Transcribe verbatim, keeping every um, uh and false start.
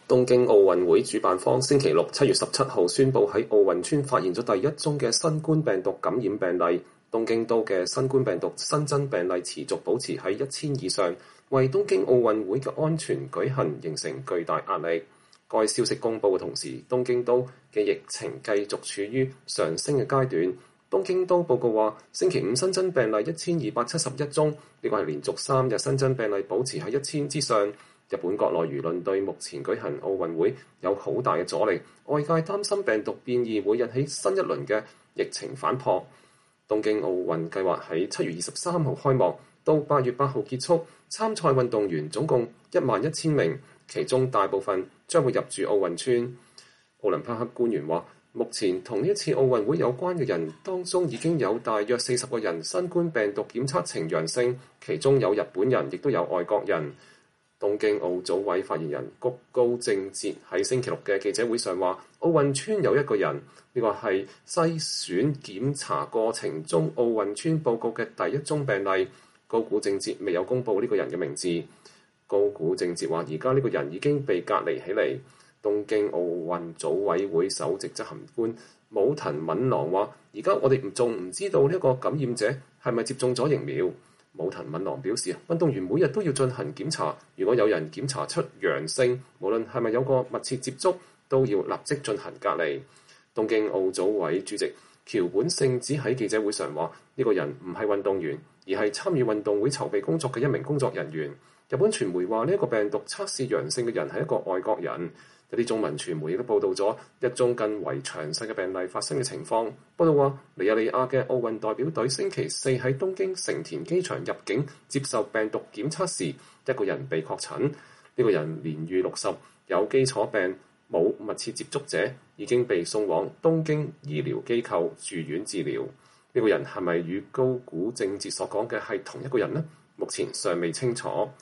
東京奧運會主辦方星期六七月十七號宣布喺奧運村發現咗第一宗嘅新冠病毒感染病例。東京都嘅新冠病毒新增病例持續保持喺一千以上，為東京奧運會嘅安全舉行形成巨大壓力。該消息公佈嘅同時，東京都嘅疫情繼續處於上升嘅階段。東京都報告話，星期五新增病例一千二百七十一宗，呢個係連續三日新增病例保持喺一千之上。日本國內輿論對目前舉行奧運會有好大嘅阻力，外界擔心病毒變異會引起新一輪嘅疫情反撲。東京奧運計劃喺七月二十三號開幕，到八月八號結束。參賽運動員總共一萬一千名，其中大部分將會入住奧運村。奧林匹克官員話，目前同呢一次奧運會有關嘅人當中已經有大約四十個人新冠病毒檢測呈陽性，其中有日本人，亦都有外國人。東京奧組委發言人谷高正哲喺星期六嘅記者會上話，奧運村有一個人，呢個係篩選檢查過程中奧運村報告嘅第一宗病例。高谷正哲未有公布呢個人嘅名字。高谷正哲話，而家呢個人已經被隔離起嚟。東京奧運組委會首席執行官武藤敏郎話，而家我哋仲唔知道呢個感染者係咪接種咗疫苗。武藤敏郎表示，運動員每日都要進行檢查，如果有人檢查出陽性，無論係咪有個密切接觸，都要立即進行隔離。東京奧組委主席橋本聖子喺記者會上話，呢個人唔係運動員，而係參與運動會籌備工作嘅一名工作人員。日本傳媒話，呢一個病毒測試陽性嘅人係一個外國人。有啲中文傳媒亦都報道咗一宗更為詳細嘅病例發生嘅情況。報道話，尼日利亞嘅奧運代表隊星期四喺東京成田機場入境接受病毒檢測時，一個人被確診。呢個人年逾六十，有基礎病，冇密切接觸者，已經被送往東京醫療機構住院治療。呢個人係咪與高谷正哲所講嘅係同一個人呢？目前尚未清楚。